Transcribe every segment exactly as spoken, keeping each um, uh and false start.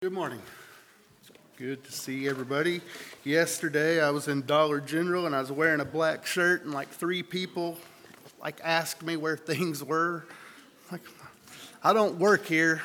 Good morning. Good to see everybody. Yesterday I was in Dollar General and I was wearing a black shirt and like three people like asked me where things were. Like, I don't work here,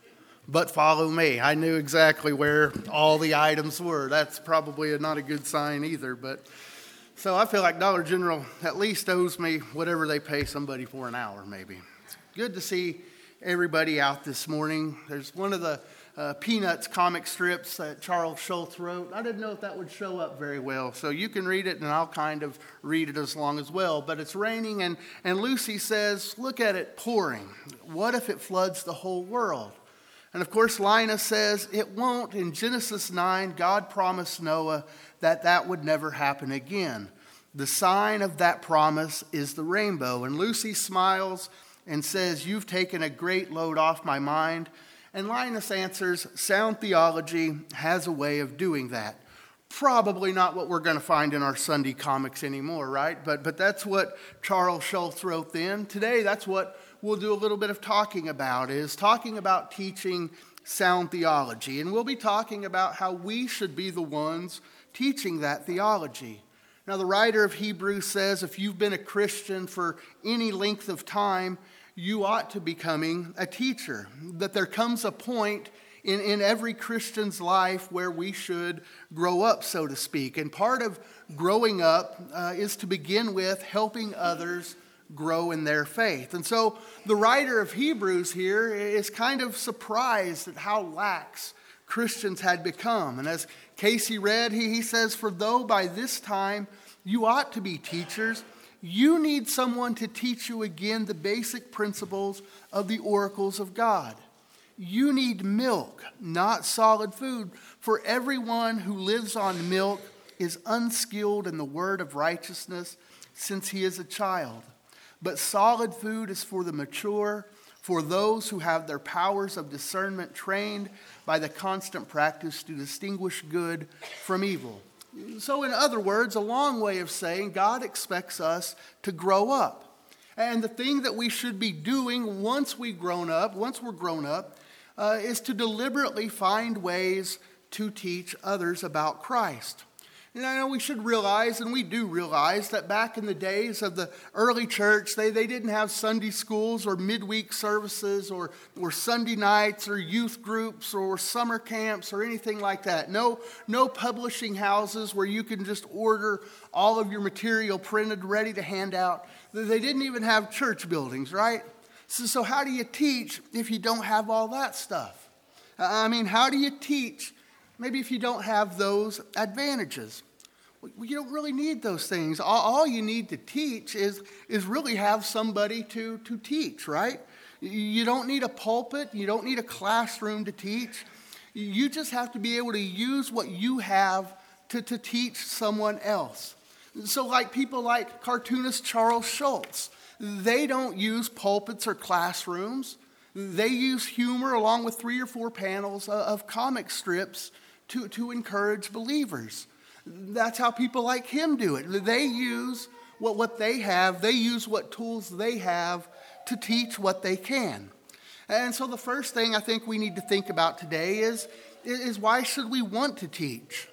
but follow me. I knew exactly where all the items were. That's probably not a good sign either, but so I feel like Dollar General at least owes me whatever they pay somebody for an hour maybe. It's good to see everybody out this morning. There's one of the Uh, Peanuts comic strips that Charles Schulz wrote. I didn't know if that would show up very well, so you can read it and I'll kind of read it as long as well. But it's raining and, and Lucy says, look at it pouring. What if it floods the whole world? And of course Linus says it won't. In Genesis nine, God promised Noah that that would never happen again. The sign of that promise is the rainbow. And Lucy smiles and says, you've taken a great load off my mind. And Linus answers, sound theology has a way of doing that. Probably not what we're going to find in our Sunday comics anymore, right? But but that's what Charles Schulz wrote then. Today, that's what we'll do a little bit of talking about, is talking about teaching sound theology. And we'll be talking about how we should be the ones teaching that theology. Now, the writer of Hebrews says if you've been a Christian for any length of time, you ought to be becoming a teacher. That there comes a point in, in every Christian's life where we should grow up, so to speak. And part of growing up uh, is to begin with helping others grow in their faith. And so the writer of Hebrews here is kind of surprised at how lax Christians had become. And as Casey read, he, he says, for though by this time you ought to be teachers, you need someone to teach you again the basic principles of the oracles of God. You need milk, not solid food, for everyone who lives on milk is unskilled in the word of righteousness since he is a child. But solid food is for the mature, for those who have their powers of discernment trained by the constant practice to distinguish good from evil. So in other words, a long way of saying God expects us to grow up. And the thing that we should be doing once we've grown up, once we're grown up, uh, is to deliberately find ways to teach others about Christ. And I know we should realize, and we do realize, that back in the days of the early church, they, they didn't have Sunday schools or midweek services or, or Sunday nights or youth groups or summer camps or anything like that. No, no publishing houses where you can just order all of your material printed, ready to hand out. They didn't even have church buildings, right? So, so how do you teach if you don't have all that stuff? I mean, how do you teach maybe if you don't have those advantages? Well, you don't really need those things. All, all you need to teach is, is really have somebody to, to teach, right? You don't need a pulpit. You don't need a classroom to teach. You just have to be able to use what you have to, to teach someone else. So like people like cartoonist Charles Schulz, they don't use pulpits or classrooms. They use humor along with three or four panels of comic strips to, to encourage believers. That's how people like him do it. They use what, what they have. They use what tools they have to teach what they can. And so the first thing I think we need to think about today is, is why should we want to teach?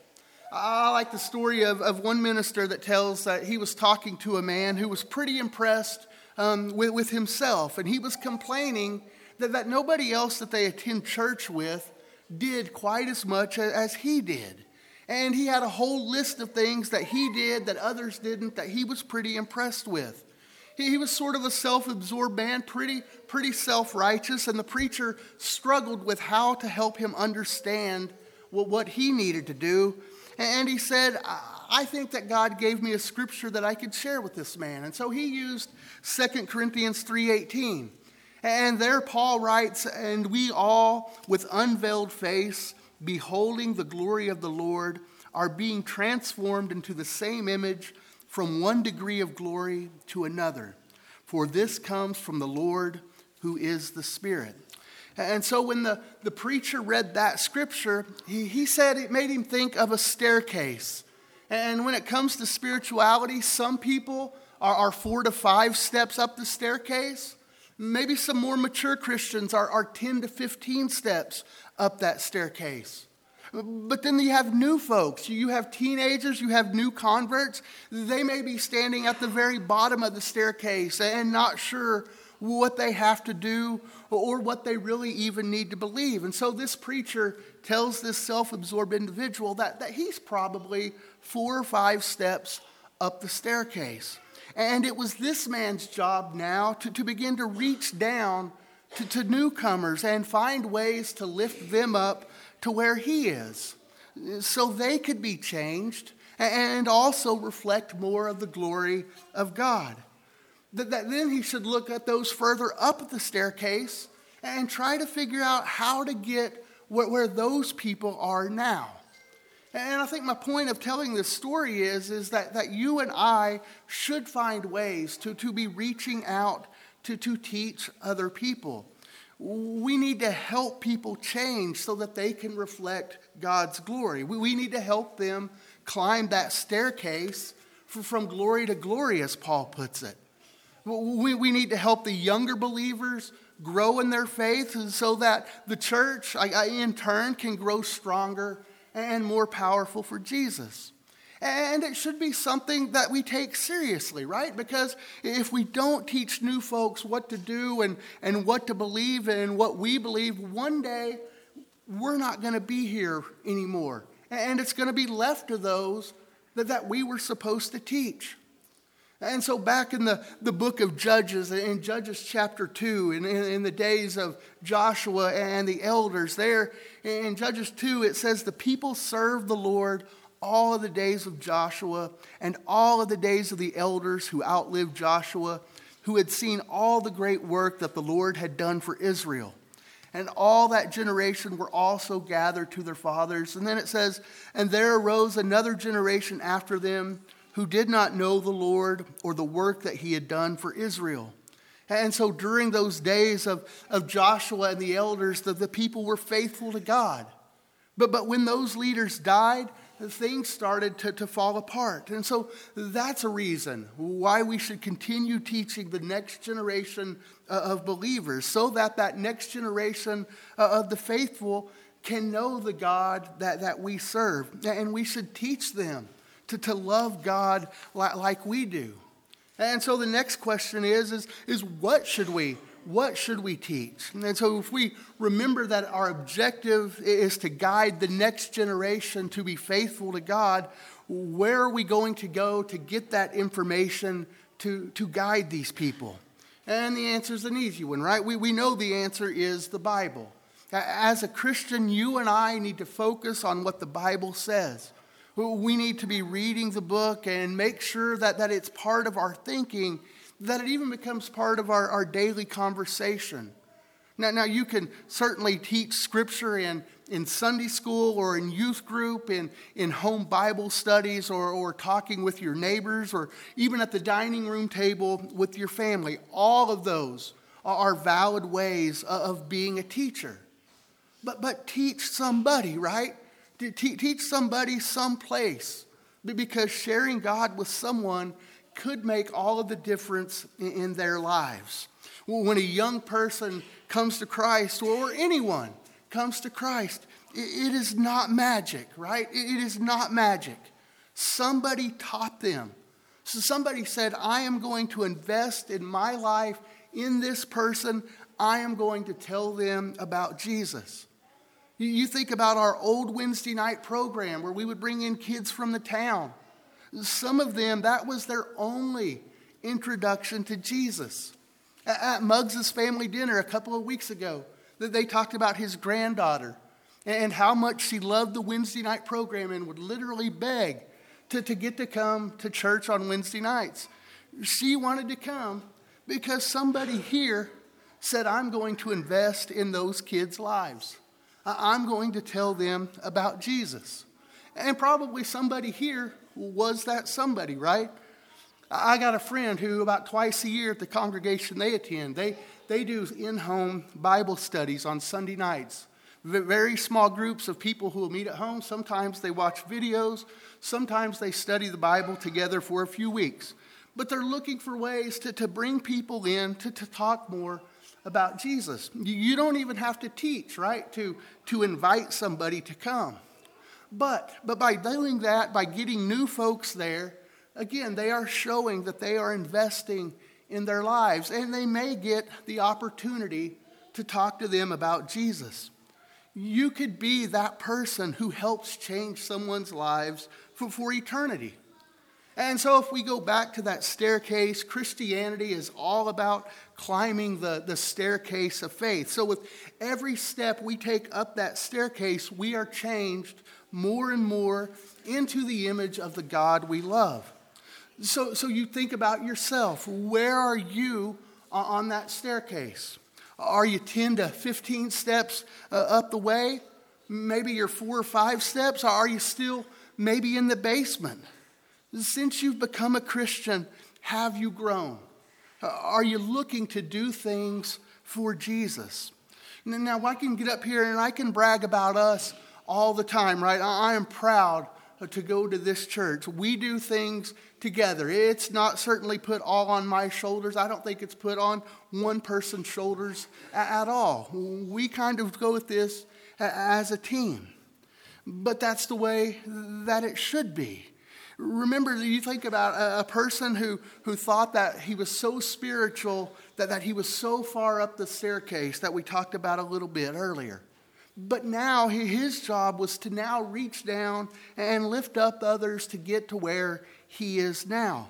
I like the story of, of one minister that tells that he was talking to a man who was pretty impressed um, with, with himself. And he was complaining that, that nobody else that they attend church with did quite as much as he did. And he had a whole list of things that he did that others didn't that he was pretty impressed with. He, he was sort of a self-absorbed man, pretty, pretty self-righteous, and the preacher struggled with how to help him understand what, what he needed to do. And he said, I think that God gave me a scripture that I could share with this man. And so he used Second Corinthians three eighteen. And there Paul writes, and we all with unveiled face, beholding the glory of the Lord, are being transformed into the same image from one degree of glory to another. For this comes from the Lord who is the Spirit. And so when the, the preacher read that scripture, he, he said it made him think of a staircase. And when it comes to spirituality, some people are, are four to five steps up the staircase. Maybe some more mature Christians are, are ten to fifteen steps up that staircase. But then you have new folks. You have teenagers, you have new converts. They may be standing at the very bottom of the staircase and not sure what they have to do or what they really even need to believe. And so this preacher tells this self-absorbed individual that, that he's probably four or five steps up the staircase. And it was this man's job now to, to begin to reach down to, to newcomers and find ways to lift them up to where he is, so they could be changed and also reflect more of the glory of God. That, that then he should look at those further up the staircase and try to figure out how to get where, where those people are now. And I think my point of telling this story is, is that, that you and I should find ways to, to be reaching out to, to teach other people. We need to help people change so that they can reflect God's glory. We, we need to help them climb that staircase from glory to glory, as Paul puts it. We, we need to help the younger believers grow in their faith so that the church, in turn, can grow stronger and more powerful for Jesus. And it should be something that we take seriously, right? Because if we don't teach new folks what to do and, and what to believe and what we believe, one day we're not going to be here anymore. And it's going to be left to those that, that we were supposed to teach. And so back in the, the book of Judges, in Judges chapter two, in, in, in the days of Joshua and the elders there, in Judges two, it says, the people served the Lord all of the days of Joshua and all of the days of the elders who outlived Joshua, who had seen all the great work that the Lord had done for Israel. And all that generation were also gathered to their fathers. And then it says, and there arose another generation after them who did not know the Lord or the work that he had done for Israel. And so during those days of, of Joshua and the elders, the, the people were faithful to God. But, but when those leaders died, things started to, to fall apart. And so that's a reason why we should continue teaching the next generation of believers, so that that next generation of the faithful can know the God that, that we serve. And we should teach them to, to love God like, like we do. And so the next question is, is, is what should we What should we teach? And so if we remember that our objective is to guide the next generation to be faithful to God, where are we going to go to get that information to, to guide these people? And the answer is an easy one, right? We, we know the answer is the Bible. As a Christian, you and I need to focus on what the Bible says. We need to be reading the book and make sure that, that it's part of our thinking, that it even becomes part of our, our daily conversation. Now, now, you can certainly teach Scripture in, in Sunday school or in youth group, in, in home Bible studies, or, or talking with your neighbors, or even at the dining room table with your family. All of those are valid ways of being a teacher. But, but teach somebody, right? Teach somebody someplace, because sharing God with someone could make all of the difference in their lives. When a young person comes to Christ, or anyone comes to Christ, it is not magic, right? It is not magic. Somebody taught them. So somebody said, I am going to invest in my life in this person. I am going to tell them about Jesus. You think about our old Wednesday night program where we would bring in kids from the town. Some of them, that was their only introduction to Jesus. At Muggs' family dinner a couple of weeks ago, they talked about his granddaughter and how much she loved the Wednesday night program and would literally beg to, to get to come to church on Wednesday nights. She wanted to come because somebody here said, I'm going to invest in those kids' lives. I'm going to tell them about Jesus. And probably somebody here was that somebody, right? I got a friend who about twice a year at the congregation they attend, they, they do in-home Bible studies on Sunday nights. Very small groups of people who will meet at home. Sometimes they watch videos. Sometimes they study the Bible together for a few weeks. But they're looking for ways to, to bring people in to, to talk more about Jesus. You you don't even have to teach, right, to, to invite somebody to come. But, but by doing that, by getting new folks there, again, they are showing that they are investing in their lives, and they may get the opportunity to talk to them about Jesus. You could be that person who helps change someone's lives for, for eternity. And so if we go back to that staircase, Christianity is all about climbing the, the staircase of faith. So with every step we take up that staircase, we are changed more and more into the image of the God we love. So, so you think about yourself. Where are you on that staircase? Are you ten to fifteen steps uh, up the way? Maybe you're four or five steps. Or are you still maybe in the basement? Since you've become a Christian, have you grown? Are you looking to do things for Jesus? Now, I can get up here and I can brag about us all the time, right? I am proud to go to this church. We do things together. It's not certainly put all on my shoulders. I don't think it's put on one person's shoulders at all. We kind of go with this as a team. But that's the way that it should be. Remember, you think about a, a person who, who thought that he was so spiritual, that, that he was so far up the staircase that we talked about a little bit earlier. But now his job was to now reach down and lift up others to get to where he is now.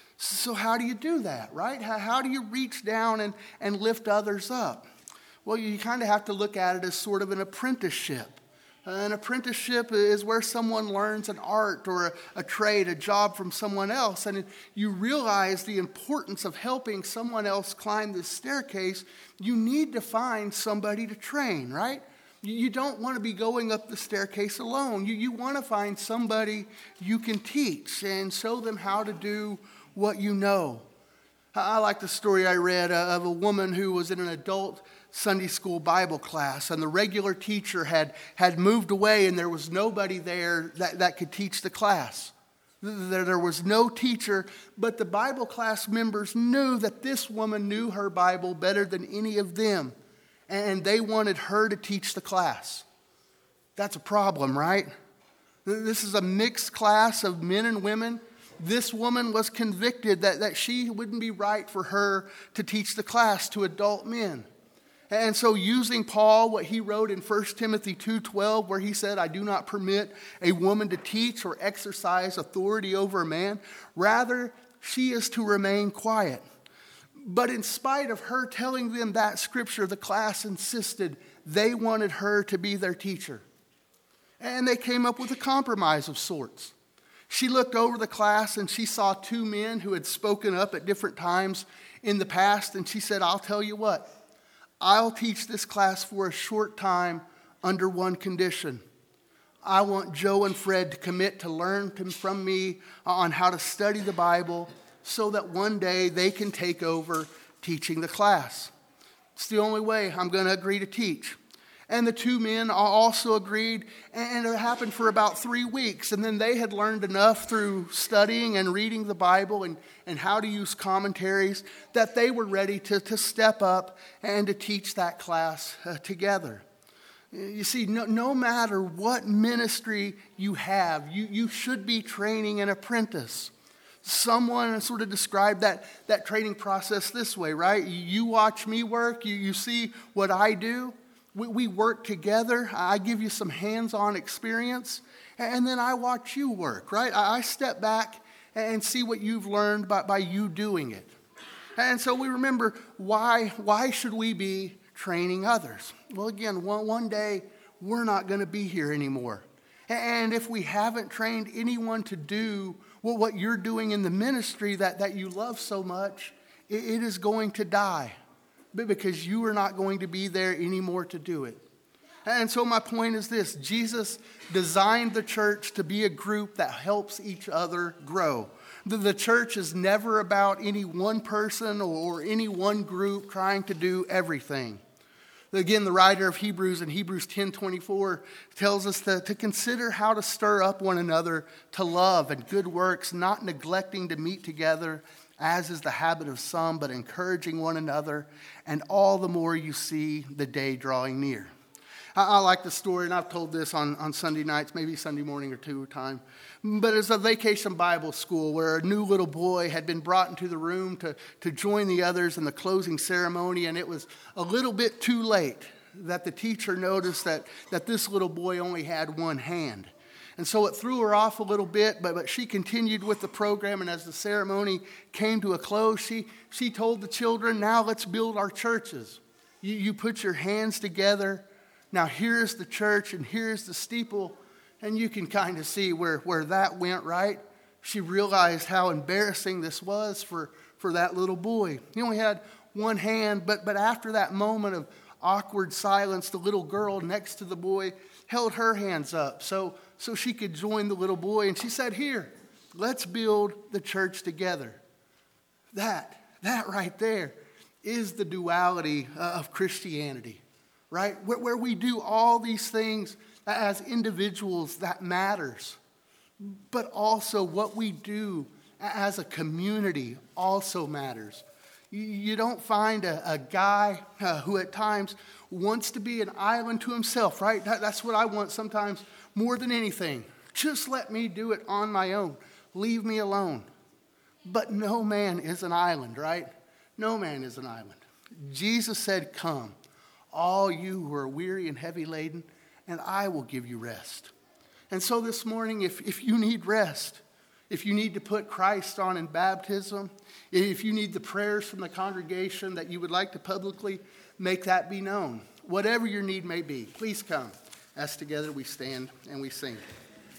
So how do you do that, right? How, how do you reach down and, and lift others up? Well, you kind of have to look at it as sort of an apprenticeship. An apprenticeship is where someone learns an art or a, a trade, a job from someone else, and you realize the importance of helping someone else climb this staircase. You need to find somebody to train, right? You, you don't want to be going up the staircase alone. You, you want to find somebody you can teach and show them how to do what you know. I, I like the story I read uh, of a woman who was in an adult Sunday school Bible class, and the regular teacher had, had moved away, and there was nobody there that, that could teach the class. There, there was no teacher, but the Bible class members knew that this woman knew her Bible better than any of them, and they wanted her to teach the class. That's a problem, right? This is a mixed class of men and women. This woman was convicted that, that she wouldn't be right for her to teach the class to adult men. And so using Paul, what he wrote in First Timothy two twelve, where he said, I do not permit a woman to teach or exercise authority over a man. Rather, she is to remain quiet. But in spite of her telling them that scripture, the class insisted they wanted her to be their teacher. And they came up with a compromise of sorts. She looked over the class and she saw two men who had spoken up at different times in the past. And she said, I'll tell you what. I'll teach this class for a short time under one condition. I want Joe and Fred to commit to learn from me on how to study the Bible so that one day they can take over teaching the class. It's the only way I'm going to agree to teach. And the two men also agreed, and it happened for about three weeks. And then they had learned enough through studying and reading the Bible and, and how to use commentaries that they were ready to, to step up and to teach that class uh, together. You see, no, no matter what ministry you have, you, you should be training an apprentice. Someone sort of described that, that training process this way, right? You watch me work, you, you see what I do. We, we work together. I give you some hands-on experience, and then I watch you work, right? I step back and see what you've learned by, by you doing it. And so we remember, why, why should we be training others? Well, again, one, one day, we're not going to be here anymore. And if we haven't trained anyone to do what, what you're doing in the ministry that, that you love so much, it, it is going to die. Because you are not going to be there anymore to do it. And so my point is this. Jesus designed the church to be a group that helps each other grow. The, the church is never about any one person or, or any one group trying to do everything. Again, the writer of Hebrews in Hebrews ten twenty-four tells us to, to consider how to stir up one another to love and good works, not neglecting to meet together as is the habit of some, but encouraging one another, and all the more you see the day drawing near. I, I like the story, and I've told this on, on Sunday nights, maybe Sunday morning or two time. But it's a vacation Bible school where a new little boy had been brought into the room to, to join the others in the closing ceremony, and it was a little bit too late that the teacher noticed that, that this little boy only had one hand. And so it threw her off a little bit, but, but she continued with the program, and as the ceremony came to a close, she, she told the children, now let's build our churches. You, you put your hands together. Now here's the church, and here's the steeple, and you can kind of see where, where that went, right? She realized how embarrassing this was for, for that little boy. He only had one hand, but, but after that moment of awkward silence, the little girl next to the boy held her hands up so, so she could join the little boy. And she said, here, let's build the church together. That, that right there is the duality of Christianity, right? Where, where we do all these things as individuals, that matters. But also what we do as a community also matters. You don't find a, a guy uh, who at times wants to be an island to himself, right? That, that's what I want sometimes more than anything. Just let me do it on my own. Leave me alone. But no man is an island, right? No man is an island. Jesus said, come, all you who are weary and heavy laden, and I will give you rest. And so this morning, if, if you need rest, if you need to put Christ on in baptism, if you need the prayers from the congregation that you would like to publicly make that be known, whatever your need may be, please come as together we stand and we sing.